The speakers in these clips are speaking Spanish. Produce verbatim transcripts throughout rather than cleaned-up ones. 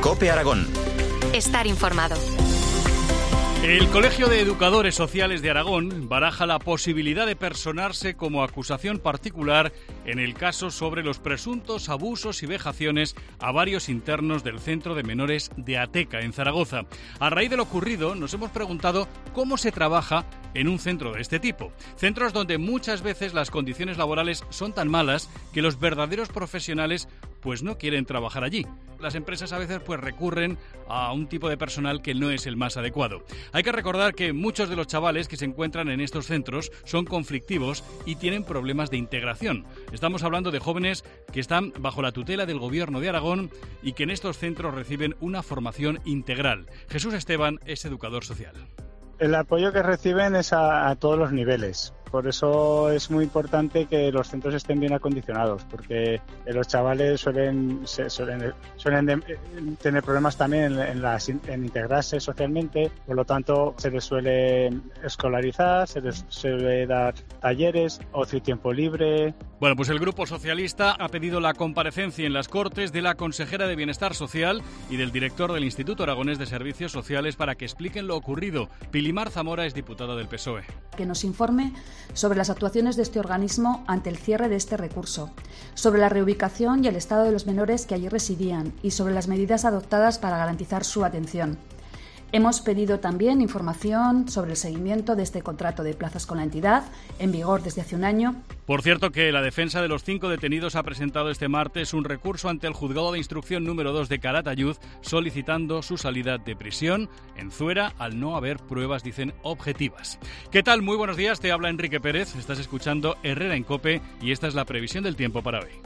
COPE Aragón. Estar informado. El Colegio de Educadores Sociales de Aragón baraja la posibilidad de personarse como acusación particular en el caso sobre los presuntos abusos y vejaciones a varios internos del Centro de Menores de Ateca, en Zaragoza. A raíz de lo ocurrido, nos hemos preguntado cómo se trabaja en un centro de este tipo. Centros donde muchas veces las condiciones laborales son tan malas que los verdaderos profesionales pues no quieren trabajar allí. Las empresas a veces pues recurren a un tipo de personal que no es el más adecuado. Hay que recordar que muchos de los chavales que se encuentran en estos centros son conflictivos y tienen problemas de integración. Estamos hablando de jóvenes que están bajo la tutela del Gobierno de Aragón y que en estos centros reciben una formación integral. Jesús Esteban es educador social. El apoyo que reciben es a, a todos los niveles. Por eso es muy importante que los centros estén bien acondicionados, porque los chavales suelen suelen, suelen de, tener problemas también en, en, las, en integrarse socialmente. Por lo tanto, se les suele escolarizar, se les suele dar talleres, ocio y tiempo libre. Bueno, pues el Grupo Socialista ha pedido la comparecencia en las Cortes de la consejera de Bienestar Social y del director del Instituto Aragonés de Servicios Sociales para que expliquen lo ocurrido. Pilimar Zamora es diputada del P S O E. Que nos informe sobre las actuaciones de este organismo ante el cierre de este recurso, sobre la reubicación y el estado de los menores que allí residían y sobre las medidas adoptadas para garantizar su atención. Hemos pedido también información sobre el seguimiento de este contrato de plazas con la entidad, en vigor desde hace un año. Por cierto, que la defensa de los cinco detenidos ha presentado este martes un recurso ante el Juzgado de Instrucción número dos de Calatayud solicitando su salida de prisión en Zuera al no haber pruebas, dicen, objetivas. ¿Qué tal? Muy buenos días, te habla Enrique Pérez, estás escuchando Herrera en COPE y esta es la previsión del tiempo para hoy.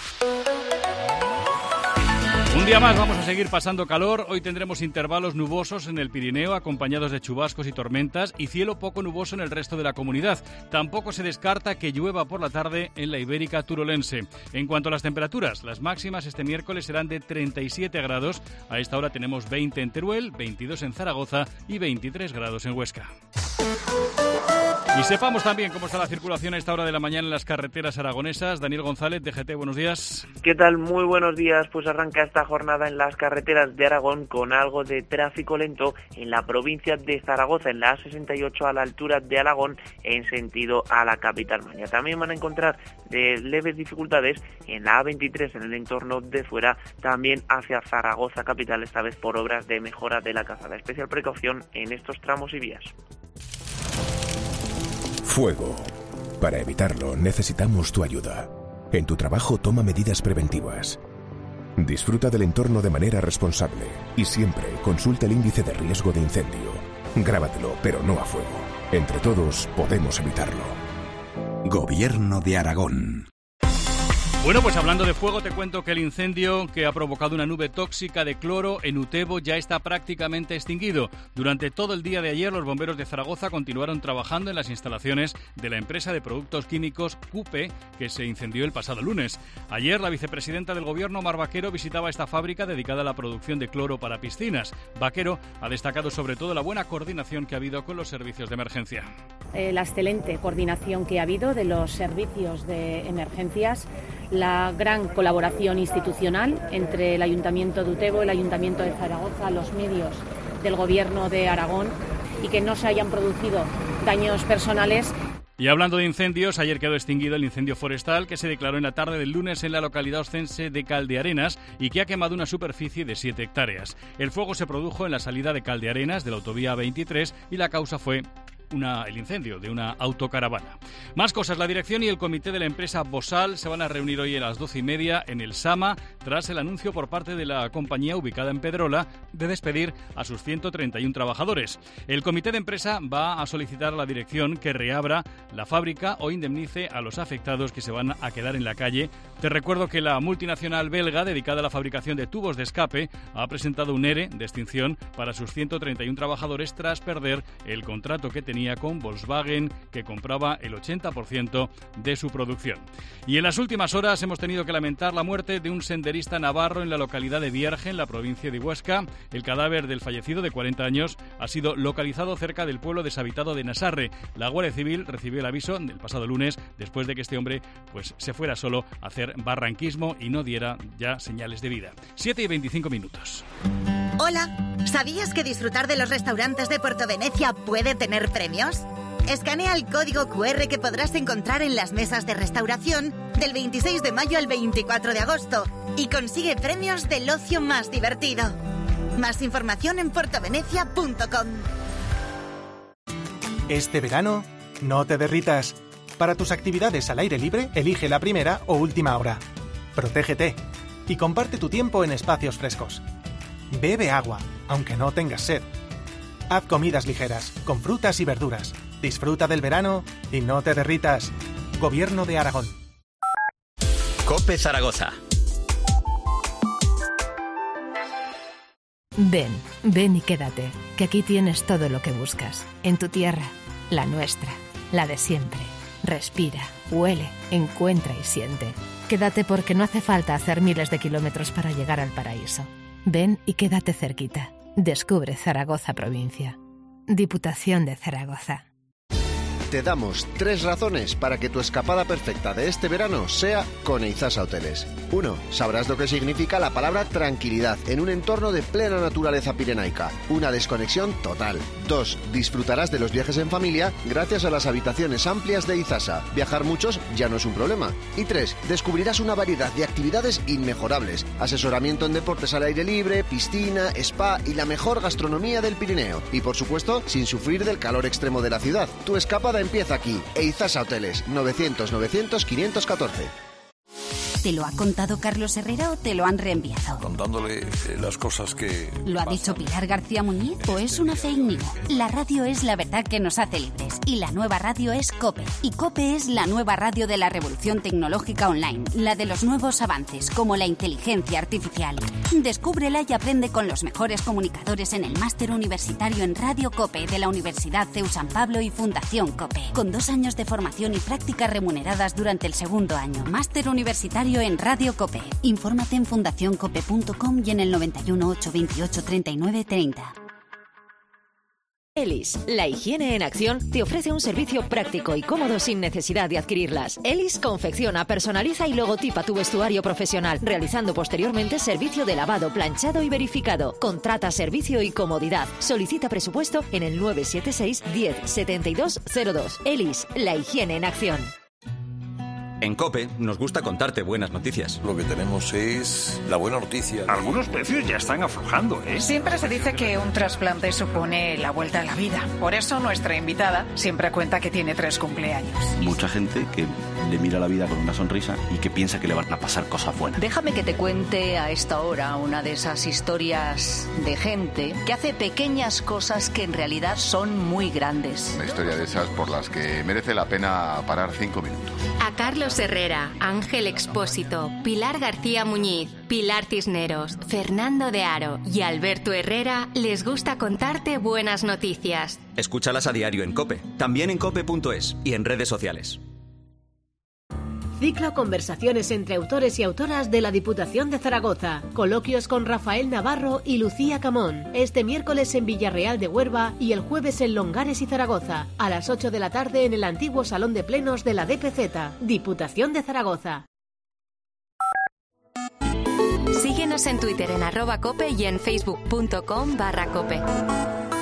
Un día más vamos a seguir pasando calor. Hoy tendremos intervalos nubosos en el Pirineo, acompañados de chubascos y tormentas, y cielo poco nuboso en el resto de la comunidad. Tampoco se descarta que llueva por la tarde en la Ibérica turolense. En cuanto a las temperaturas, las máximas este miércoles serán de treinta y siete grados. A esta hora tenemos veinte en Teruel, veintidós en Zaragoza y veintitrés grados en Huesca. Y sepamos también cómo está la circulación a esta hora de la mañana en las carreteras aragonesas. Daniel González, D G T, buenos días. ¿Qué tal? Muy buenos días. Pues arranca esta jornada en las carreteras de Aragón con algo de tráfico lento en la provincia de Zaragoza, en la A sesenta y ocho a la altura de Alagón, en sentido a la capital maña. También van a encontrar de leves dificultades en la A veintitrés en el entorno de Fuera, también hacia Zaragoza capital, esta vez por obras de mejora de la calzada. Especial precaución en estos tramos y vías. Fuego. Para evitarlo necesitamos tu ayuda. En tu trabajo toma medidas preventivas. Disfruta del entorno de manera responsable y siempre consulta el índice de riesgo de incendio. Grábatelo, pero no a fuego. Entre todos podemos evitarlo. Gobierno de Aragón. Bueno, pues hablando de fuego, te cuento que el incendio que ha provocado una nube tóxica de cloro en Utebo ya está prácticamente extinguido. Durante todo el día de ayer, los bomberos de Zaragoza continuaron trabajando en las instalaciones de la empresa de productos químicos CUPE, que se incendió el pasado lunes. Ayer, la vicepresidenta del Gobierno, Mar Vaquero, visitaba esta fábrica dedicada a la producción de cloro para piscinas. Vaquero ha destacado sobre todo la buena coordinación que ha habido con los servicios de emergencia. Eh, la excelente coordinación que ha habido de los servicios de emergencias, la gran colaboración institucional entre el Ayuntamiento de Utebo, el Ayuntamiento de Zaragoza, los medios del Gobierno de Aragón y que no se hayan producido daños personales. Y hablando de incendios, ayer quedó extinguido el incendio forestal que se declaró en la tarde del lunes en la localidad oscense de Caldearenas y que ha quemado una superficie de siete hectáreas. El fuego se produjo en la salida de Caldearenas de la autovía veintitrés y la causa fue Una, el incendio de una autocaravana. Más cosas, la dirección y el comité de la empresa Bosal se van a reunir hoy a las doce y media en el Sama tras el anuncio por parte de la compañía ubicada en Pedrola de despedir a sus ciento treinta y uno trabajadores. El comité de empresa va a solicitar a la dirección que reabra la fábrica o indemnice a los afectados que se van a quedar en la calle. Te recuerdo que la multinacional belga dedicada a la fabricación de tubos de escape ha presentado un ERE de extinción para sus ciento treinta y uno trabajadores tras perder el contrato que tenía tenía con Volkswagen, que compraba el ochenta por ciento de su producción. Y en las últimas horas hemos tenido que lamentar la muerte de un senderista navarro en la localidad de Vierge, en la provincia de Huesca. El cadáver del fallecido, de cuarenta años, ha sido localizado cerca del pueblo deshabitado de Nasarre. La Guardia Civil recibió el aviso del pasado lunes, después de que este hombre pues, se fuera solo a hacer barranquismo y no diera ya señales de vida. siete y veinticinco minutos. Hola, ¿sabías que disfrutar de los restaurantes de Puerto Venecia puede tener premios? Escanea el código cu erre que podrás encontrar en las mesas de restauración del veintiséis de mayo al veinticuatro de agosto y consigue premios del ocio más divertido. Más información en puertovenecia punto com. Este verano, no te derritas. Para tus actividades al aire libre, elige la primera o última hora. Protégete y comparte tu tiempo en espacios frescos. Bebe agua, aunque no tengas sed. Haz comidas ligeras, con frutas y verduras. Disfruta del verano y no te derritas. Gobierno de Aragón. COPE Zaragoza. Ven, ven y quédate, que aquí tienes todo lo que buscas. En tu tierra, la nuestra, la de siempre. Respira, huele, encuentra y siente. Quédate porque no hace falta hacer miles de kilómetros para llegar al paraíso. Ven y quédate cerquita. Descubre Zaragoza provincia. Diputación de Zaragoza. Te damos tres razones para que tu escapada perfecta de este verano sea con Eizasa Hoteles. uno. Sabrás lo que significa la palabra tranquilidad en un entorno de plena naturaleza pirenaica. Una desconexión total. dos. Disfrutarás de los viajes en familia gracias a las habitaciones amplias de Eizasa. Viajar muchos ya no es un problema. Y tres. Descubrirás una variedad de actividades inmejorables. Asesoramiento en deportes al aire libre, piscina, spa y la mejor gastronomía del Pirineo. Y por supuesto, sin sufrir del calor extremo de la ciudad. Tu escapada empieza aquí. Eizasa Hoteles, novecientos novecientos quinientos catorce. ¿Te lo ha contado Carlos Herrera o te lo han reenviado? Contándole eh, las cosas que... ¿Lo ha dicho Pilar García Muñiz o es una fake news? La radio es la verdad que nos hace libres y la nueva radio es COPE. Y COPE es la nueva radio de la revolución tecnológica online, la de los nuevos avances como la inteligencia artificial. Descúbrela y aprende con los mejores comunicadores en el máster universitario en Radio COPE de la Universidad CEU San Pablo y Fundación COPE, con dos años de formación y prácticas remuneradas durante el segundo año. Máster universitario en Radio COPE. Infórmate en fundación cope punto com y en el noventa y uno, ochocientos veintiocho, treinta y nueve treinta. Elis, la higiene en acción, te ofrece un servicio práctico y cómodo sin necesidad de adquirirlas. Elis confecciona, personaliza y logotipa tu vestuario profesional, realizando posteriormente servicio de lavado, planchado y verificado. Contrata servicio y comodidad. Solicita presupuesto en el nueve siete seis, diez, setenta y dos cero dos. Elis, la higiene en acción. En COPE nos gusta contarte buenas noticias. Lo que tenemos es la buena noticia. Algunos precios ya están aflojando, ¿eh? Siempre se dice que un trasplante supone la vuelta a la vida. Por eso nuestra invitada siempre cuenta que tiene tres cumpleaños. Mucha gente que le mira la vida con una sonrisa y que piensa que le van a pasar cosas buenas. Déjame que te cuente a esta hora una de esas historias de gente que hace pequeñas cosas que en realidad son muy grandes. Una historia de esas por las que merece la pena parar cinco minutos. A Carlos Herrera, Ángel Expósito, Pilar García Muñiz, Pilar Cisneros, Fernando de Aro y Alberto Herrera les gusta contarte buenas noticias. Escúchalas a diario en COPE, también en cope punto es y en redes sociales. Ciclo Conversaciones entre autores y autoras de la Diputación de Zaragoza. Coloquios con Rafael Navarro y Lucía Camón. Este miércoles en Villarreal de Huerva y el jueves en Longares y Zaragoza. A las ocho de la tarde en el antiguo Salón de Plenos de la D P Z. Diputación de Zaragoza. Síguenos en Twitter en arroba cope y en facebook punto com barra cope.